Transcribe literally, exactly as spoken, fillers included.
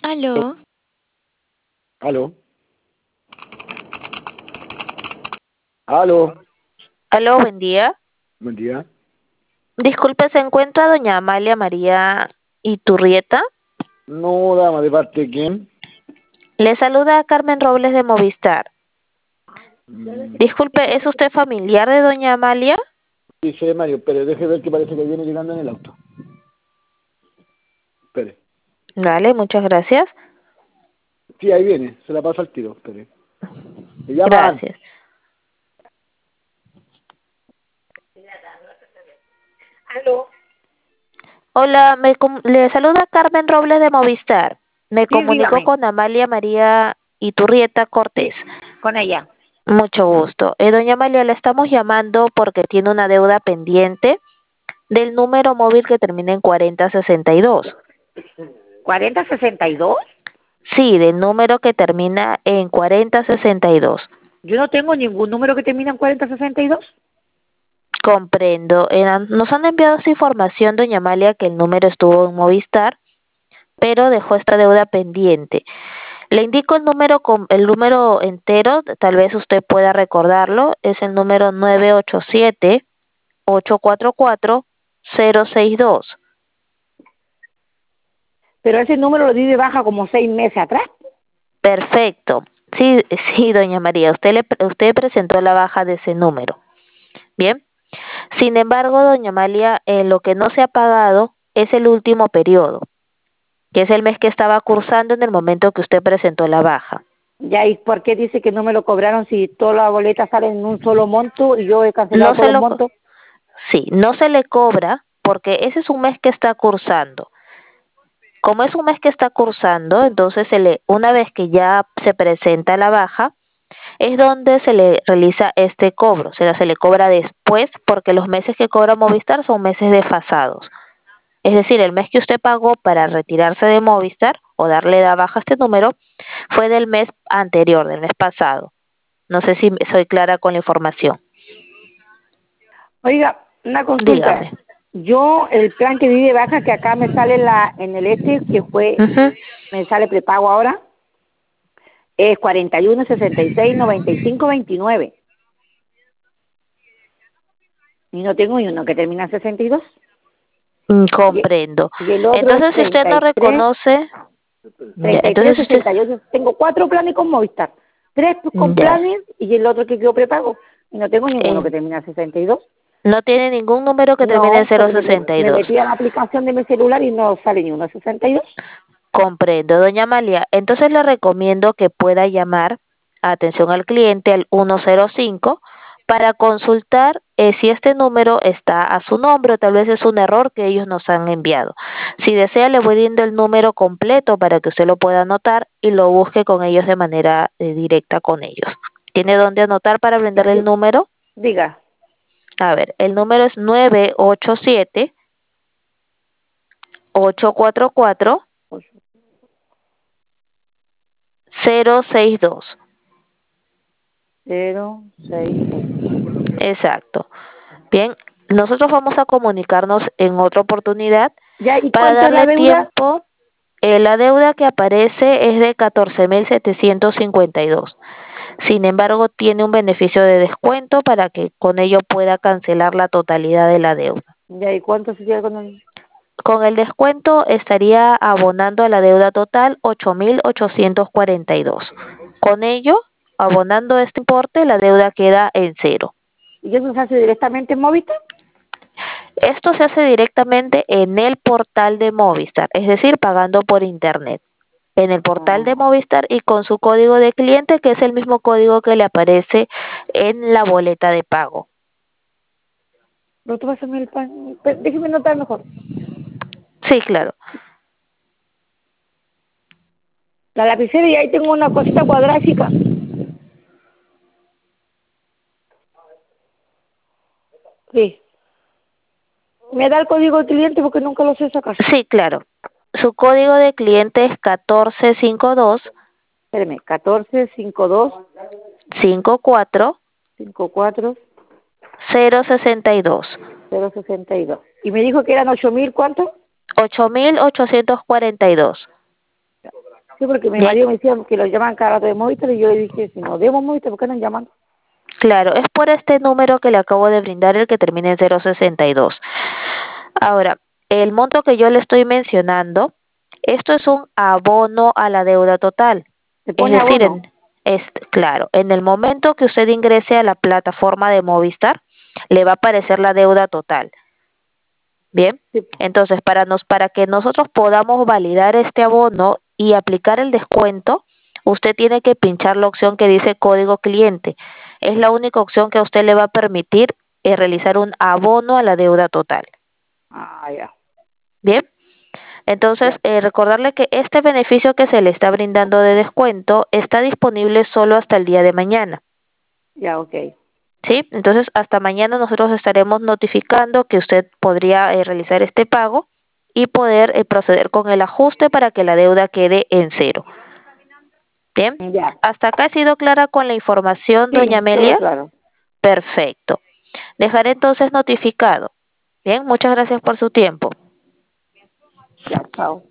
Aló. Aló. Aló. Aló, buen día. Buen día. Disculpe, ¿se encuentra doña Amalia María Iturrieta? No, dama, ¿de parte de quién? Le saluda Carmen Robles de Movistar. Mm, Disculpe, ¿es usted familiar de doña Amalia? sí, soy Mario, pero deje ver que parece que viene llegando en el auto. Espere. Vale, muchas gracias. Sí, ahí viene, se la paso al tiro, espere. ¿Me llaman? Gracias. Aló. Hola, me com- le saluda Carmen Robles de Movistar. Me Sí, comunico dígame. con Amalia María Iturrieta Cortés. Sí, con ella. Mucho gusto. Eh, doña Amalia, le estamos llamando porque tiene una deuda pendiente del número móvil que termina en cuarenta sesenta y dos. ¿cuarenta sesenta y dos? Sí, del número que termina en cuarenta sesenta y dos. Yo no tengo ningún número que termine en cuarenta sesenta y dos. Comprendo. Eh, han- nos han enviado esa información, doña Amalia, que el número estuvo en Movistar, pero dejó esta deuda pendiente. Le indico el número con el número entero, tal vez usted pueda recordarlo, es el número nueve ocho siete, ocho cuatro cuatro, cero seis dos. Pero ese número lo di de baja como seis meses atrás. Perfecto. Sí, sí, doña María, usted le pre- usted presentó la baja de ese número. Bien. Sin embargo, doña Amalia, eh, lo que no se ha pagado es el último periodo, que es el mes que estaba cursando en el momento que usted presentó la baja. Ya, ¿y por qué dice que no me lo cobraron si todas las boletas salen en un solo monto y yo he cancelado No todos se los lo, co- montos? sí, no se le cobra porque ese es un mes que está cursando. Como es un mes que está cursando, entonces se le, una vez que ya se presenta la baja, es donde se le realiza este cobro, o sea, se le cobra después porque los meses que cobra Movistar son meses desfasados. Es decir, el mes que usted pagó para retirarse de Movistar o darle de baja a este número fue del mes anterior, del mes pasado. No sé si soy clara con la información. Oiga, una consulta. Dígame. Yo, el plan que di de baja, que acá me sale la en el este, que fue, Ujú. me sale prepago ahora, es cuarenta y uno, sesenta y seis, noventa y cinco, veintinueve. Y no tengo ni uno que termina en sesenta y dos. Mm, Y, comprendo. y el otro es Entonces, si usted treinta no y tres. reconoce, ya, treinta y tres, entonces usted, sesenta y ocho. Tengo cuatro planes con Movistar. Tres con ya, planes y el otro que quedó prepago. Y no tengo ninguno que eh, termine en sesenta y dos. no tiene ningún número que termine en No, cero porque me, met- sesenta y me dos. metí a la aplicación de mi celular y no sale ni uno sesenta y dos. Comprendo, doña Amalia. Entonces le recomiendo que pueda llamar a atención al cliente al ciento cinco para consultar eh, si este número está a su nombre o tal vez es un error que ellos nos han enviado. Si desea, le voy dando el número completo para que usted lo pueda anotar y lo busque con ellos de manera eh, directa con ellos. ¿Tiene dónde anotar para Ya, brindarle el di- número? diga. A ver, el número es nueve ocho siete, ocho cuatro cuatro, cero seis dos. Cero, seis, dos. Exacto. Bien, nosotros vamos a comunicarnos en otra oportunidad Ya, ¿y para cuánto es la darle deuda? tiempo. Eh, la deuda que aparece es de catorce mil setecientos cincuenta y dos. Sin embargo, tiene un beneficio de descuento para que con ello pueda cancelar la totalidad de la deuda. Ya, ¿y cuánto sería con el...? Con el descuento estaría abonando a la deuda total ocho mil ochocientos cuarenta y dos. Con ello, abonando este importe, la deuda queda en cero. ¿Y eso se hace directamente en Movistar? Esto se hace directamente en el portal de Movistar, es decir, pagando por internet. En el portal de Ah, Movistar y con su código de cliente, que es el mismo código que le aparece en la boleta de pago. pero tú vas a hacer el pan. Pe- Déjeme notar mejor. Sí, claro. La lapicera y ahí tengo una cosita cuadrática. Sí. Me da el código de cliente porque nunca lo sé sacar. Sí, claro. Su código de cliente es catorce cincuenta y dos, Espérame, catorce, cincuenta y dos, cincuenta y cuatro, cincuenta y cuatro, cero sesenta y dos. cero sesenta y dos. Y me dijo que eran ocho mil, ¿cuánto? ocho mil ochocientos cuarenta y dos. Sí, porque mi Bien. marido me decía que lo llaman cada rato de Movistar y yo le dije, si no demos Movistar, ¿por qué no llaman? Claro, es por este número que le acabo de brindar, el que termina en cero sesenta y dos. Ahora, el monto que yo le estoy mencionando, esto es un abono a la deuda total. ¿Se Es pone decir, abono? en, es, claro, en el momento que usted ingrese a la plataforma de Movistar, le va a aparecer la deuda total. Bien, Sí, po. entonces para nos para que nosotros podamos validar este abono y aplicar el descuento, usted tiene que pinchar la opción que dice código cliente. Es la única opción que a usted le va a permitir eh, realizar un abono a la deuda total. Ah, ya, Bien, entonces ya, eh, recordarle que este beneficio que se le está brindando de descuento está disponible solo hasta el día de mañana. ya, ok. ¿Sí? Entonces, hasta mañana nosotros estaremos notificando que usted podría eh, realizar este pago y poder eh, proceder con el ajuste para que la deuda quede en cero. Bien, Ya, hasta acá he sido clara con la información, doña sí, todo Amelia. claro. Perfecto. Dejaré entonces notificado. Bien, muchas gracias por su tiempo. Ya, chao.